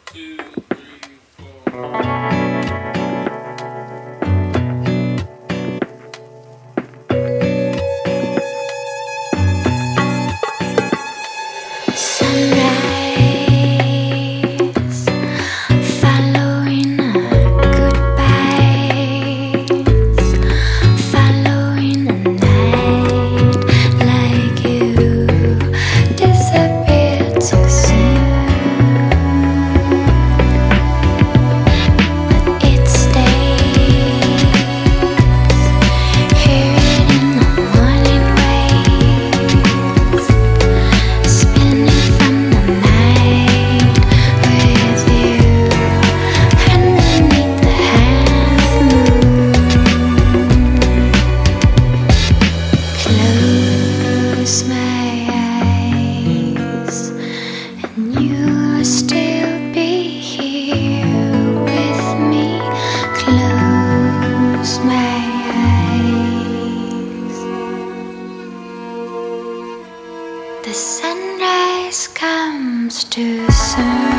2, 3, 4. Sunrise, following a goodbye, following a night like you disappeared too soon, but it stays here in the morning waves, spinning from the night with you underneath the half moon. Close my eyes, and you'll still be here with me. Close my eyes. The sunrise comes too soon.